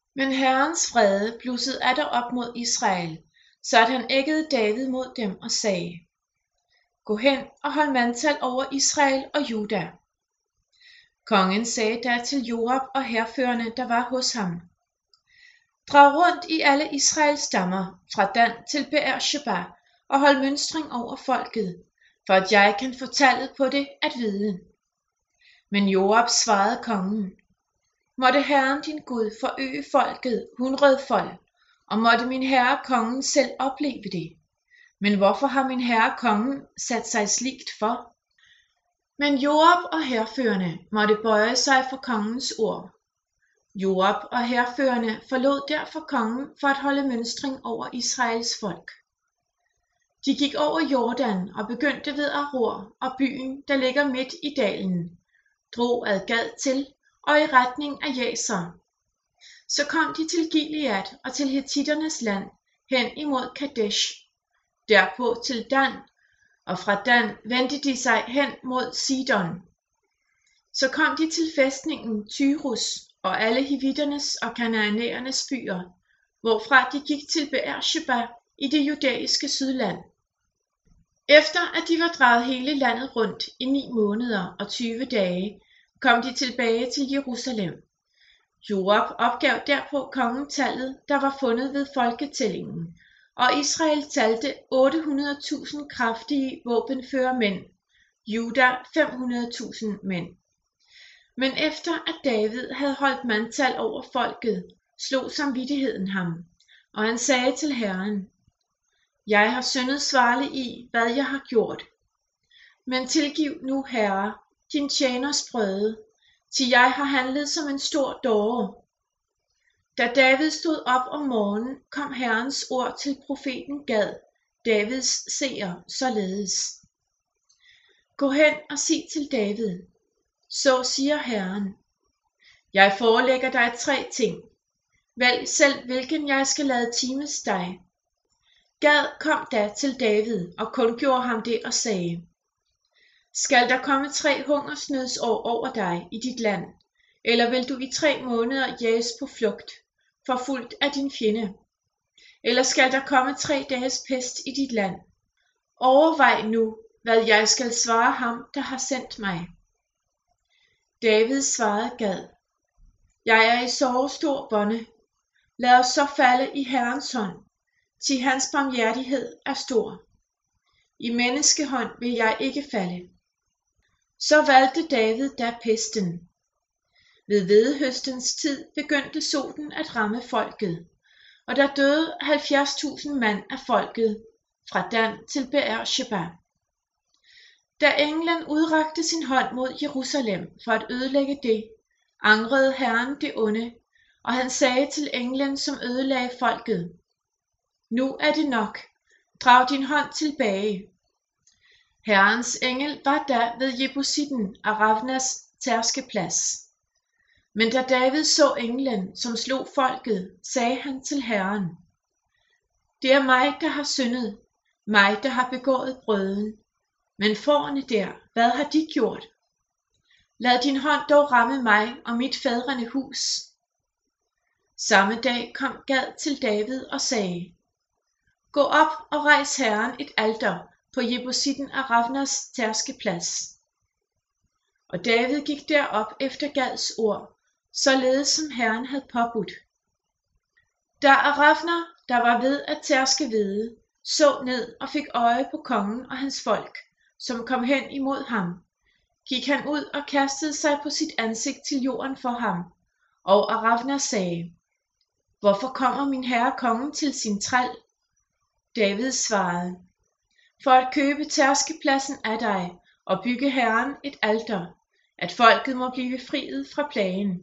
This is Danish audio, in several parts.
Men Herrens vrede blussede atter op mod Israel, så at han æggede David mod dem og sagde: Gå hen og hold mandtal over Israel og Juda. Kongen sagde da til Joab og hærførerne, der var hos ham: Drag rundt i alle Israels stammer, fra Dan til Beer-sheba, og hold mønstring over folket, for at jeg kan få tallet på det at vide. Men Joab svarede kongen: Måtte Herren din Gud forøge folket 100-fold, og måtte min herre kongen selv opleve det. Men hvorfor har min herre kongen sat sig sligt for? Men Joab og hærførerne måtte bøje sig for kongens ord. Joab og hærførerne forlod derfor kongen for at holde mønstring over Israels folk. De gik over Jordan og begyndte ved Aror og byen, der ligger midt i dalen, drog ad Gad til og i retning af Jazer. Så kom de til Gilead og til Hettiternes land hen imod Kadesh, derpå til Dan, og fra Dan vendte de sig hen mod Sidon. Så kom de til fæstningen Tyrus og alle hivitternes og kanaanæernes byer, hvorfra de gik til Beer-sheba i det judæiske sydland. Efter at de var draget hele landet rundt i 9 måneder og 20 dage, kom de tilbage til Jerusalem. Joab opgav derpå kongen tallet, der var fundet ved folketællingen, og Israel talte 800.000 kraftige våbenføre mænd, Juda 500.000 mænd. Men efter at David havde holdt mandtal over folket, slog samvittigheden ham, og han sagde til Herren: Jeg har syndet svarligt i, hvad jeg har gjort. Men tilgiv nu, Herre, din tjeners brøde, til jeg har handlet som en stor dåre. Da David stod op om morgenen, kom Herrens ord til profeten Gad, Davids seer, således: Gå hen og sig til David, så siger Herren: Jeg forelægger dig 3 ting. Vælg selv, hvilken jeg skal lade times dig. Gad kom da til David og kundgjorde ham det og sagde: Skal der komme 3 hungersnødsår over dig i dit land, eller vil du i 3 måneder jages på flugt, forfulgt af din fjende? Eller skal der komme 3 dages pest i dit land? Overvej nu, hvad jeg skal svare ham, der har sendt mig. David svarede Gad: Jeg er i sorg stor bonde. Lad os så falde i Herrens hånd, til hans barmhjertighed er stor. I menneskehånd vil jeg ikke falde. Så valgte David da pesten. Ved hvedehøstens tid begyndte solen at ramme folket, og der døde 70.000 mand af folket, fra Dan til Beer-sheba. Da englen udrakte sin hånd mod Jerusalem for at ødelægge det, angrede Herren det onde, og han sagde til englen, som ødelagde folket: Nu er det nok, drag din hånd tilbage. Herrens engel var da ved Jebusitten Aravnas tærskeplads. Men da David så englen, som slog folket, sagde han til Herren: Det er mig, der har syndet, mig, der har begået brøden. Men fårene der, hvad har de gjort? Lad din hånd dog ramme mig og mit fædrene hus. Samme dag kom Gad til David og sagde: Gå op og rejs Herren et alter på Jebusitten Aravnas tærskeplads. Og David gik derop efter Gads ord, således som Herren havde påbudt. Da Aravner, der var ved at tærske hvede, så ned og fik øje på kongen og hans folk, som kom hen imod ham, gik han ud og kastede sig på sit ansigt til jorden for ham, og Aravner sagde: Hvorfor kommer min herre kongen til sin træl? David svarede: For at købe tærskepladsen af dig og bygge Herren et alter, at folket må blive friet fra plagen.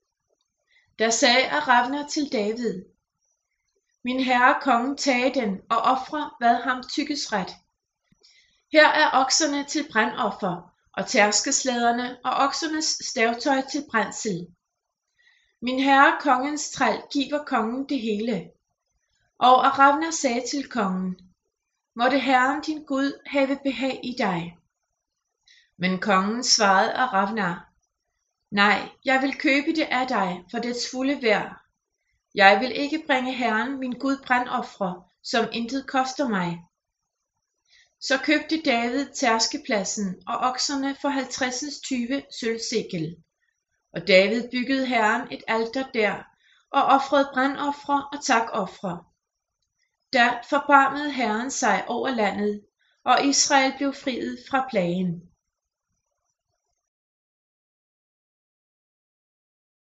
Da sagde Aravner til David: Min herre kongen tage den og ofre, hvad ham tykkes ret. Her er okserne til brandoffer, og tærskeslæderne og oksernes stavtøj til brændsel. Min herre kongens træl giver kongen det hele. Og Aravner sagde til kongen: Måtte Herren din Gud have behag i dig. Men kongen svarede Aravner: Nej, jeg vil købe det af dig for dets fulde værd. Jeg vil ikke bringe Herren min Gud brandofre, som intet koster mig. Så købte David tærskepladsen og okserne for 50 sølvsekel. Og David byggede Herren et alter der, og ofrede brandofre og takofre. Da forbarmede Herren sig over landet, og Israel blev friet fra plagen.